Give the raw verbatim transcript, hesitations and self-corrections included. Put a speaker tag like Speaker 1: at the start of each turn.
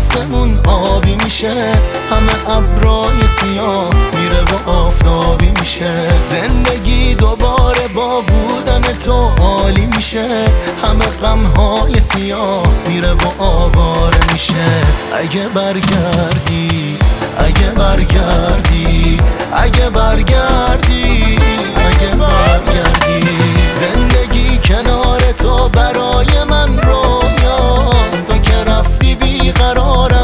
Speaker 1: آسمون آبی میشه، همه ابرای سیاه میره و آفتابی میشه. زندگی دوباره با بودن تو عالی میشه، همه غمهای سیاه میره و آواره میشه. اگه برگردی، اگه برگردی، اگه برگردی، اگه برگردی. زندگی کنار تو برای من رویاست، تو که رفتی بیقرار